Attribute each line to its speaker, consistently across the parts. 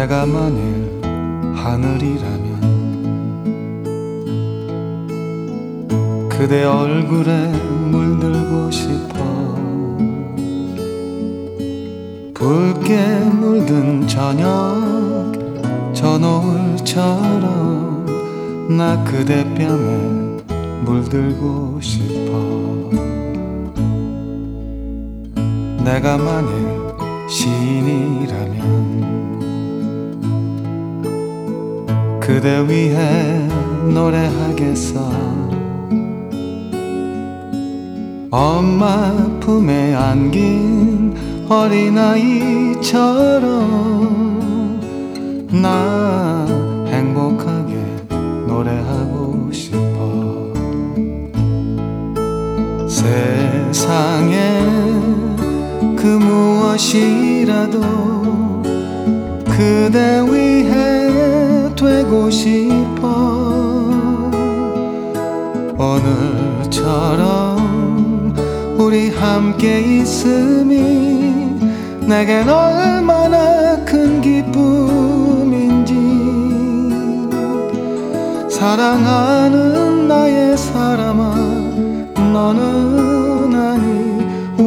Speaker 1: 내가 만일 하늘이라면 그대 얼굴에 물들고 싶어. 붉게 물든 저녁 저 노을처럼 나 그대 뺨에 물들고 싶어. 내가 만일 시인이라면 그대 위해 노래하겠어. 엄마 품에 안긴 어린아이처럼 나 행복하게 노래하고 싶어. 세상에 그 무엇이라도 그대 위해 되고 싶어. 오늘처럼 우리 함께 있음이 내겐 얼마나 큰 기쁨인지. 사랑하는 나의 사람아, 너는 아니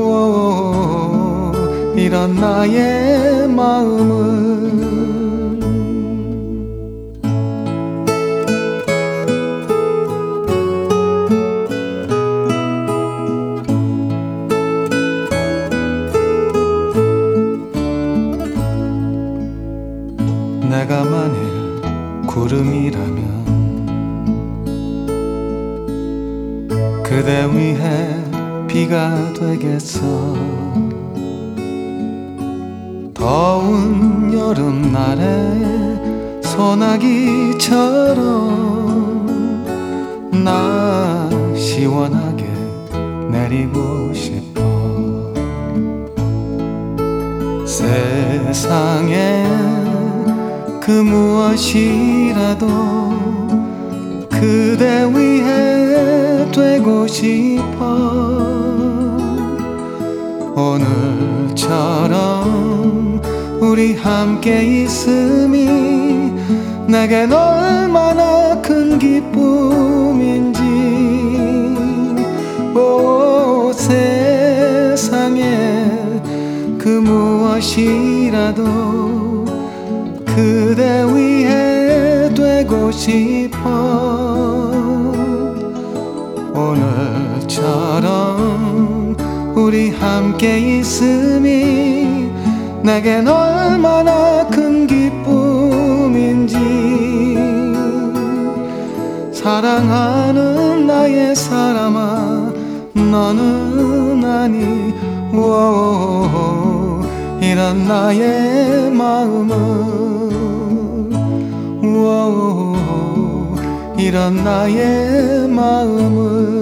Speaker 1: 이런 나의 마음을. 내가 만일 구름이라면 그대 위해 비가 되겠어. 더운 여름날에 소나기처럼 나 시원하게 내리고 싶어. 세상에 그 무엇이라도 그대 위해 되고 싶어. 오늘처럼 우리 함께 있음이 내겐 얼마나 큰 기쁨인지. 오, 세상에 그 무엇이라도 그대 위해 되고 싶어. 오늘처럼 우리 함께 있음이 내겐 얼마나 큰 기쁨인지. 사랑하는 나의 사람아, 너는 아니 이런 나의 마음을. 이런 나의 마음을.